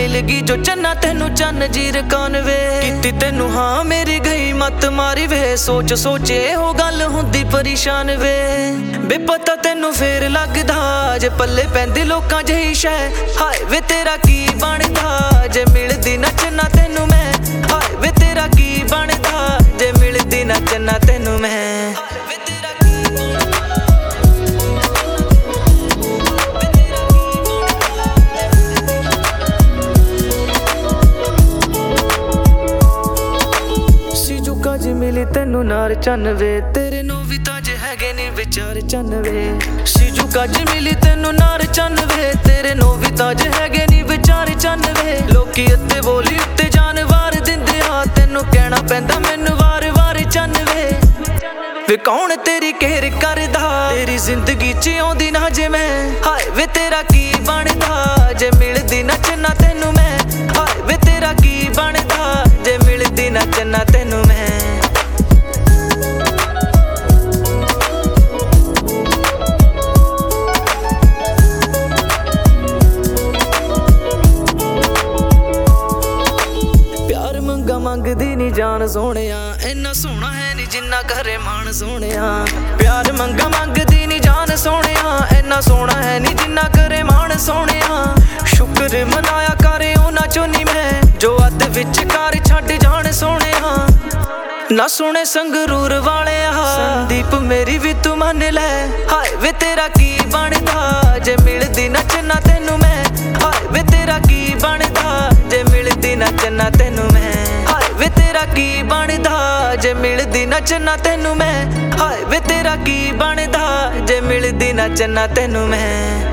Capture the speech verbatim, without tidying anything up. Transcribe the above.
मिल गई जो चन्ना तेनू चन्न जीर कानवे कीती तेनू हाँ मेरी गई मत मारी वे सोच सोचे हो गल हुंदी परेशान वे बेपता तेनू फेर लगदा जे पल्ले पैंदी लोकां जही शै हाय वे तेरा की बनदा जे मिलदी ना चन्ना तेनू मैं हाय वे तेरा की बनदा जे मिलदी ना चन्ना तेनू मैं ज मिली तेनू नार चन्न वे तेरे नो भी ताज हैगे नी विचार चन्न वे सीजू कज मिली तेनू नार चन्न वे तेरे नो भी ताज हैगे नी विचार चन्न वे लोकी उत्ते बोली उत्ते जान वार दिंदे आ तेनू कहना पैंदा मैनू वार वार चन्न वे वे कौन तेरी केयर करदा तेरी जिंदगी च आउंदी ना जे मैं हाय वे तेरा की बनदा जे मिलदी ना चन्ना तेनू मैं हाय वे तेरा की बनदा जे मिलदी ना चन्ना तेनू मैं मंगदी नी जान सोहणिया इन्ना सोहना है नी जिन्ना करे मान सोहणिया प्यार मंगा मंगदी नी जान सोहणिया इन्ना सोहना है नी जिन्ना करे मान सोहणिया शुक्र मनाया करे उन्हां चों नी मैं जो अद विच कर छड्ड जान सोहणिया ना सुने संगरूर वाले संदीप मेरी भी तू मन लै हाय वे तेरा की बनदा जे मिलदी ना चन्ना तेनू मैं हाय वे तेरा की बनदा जे मिलदी ना चन्ना तेनू मैं वे तेरा की बनदा जे मिलदी ना चन्ना तेनू मैं हाय वे तेरा की बनदा जे मिलदी ना चन्ना तेनू मैं।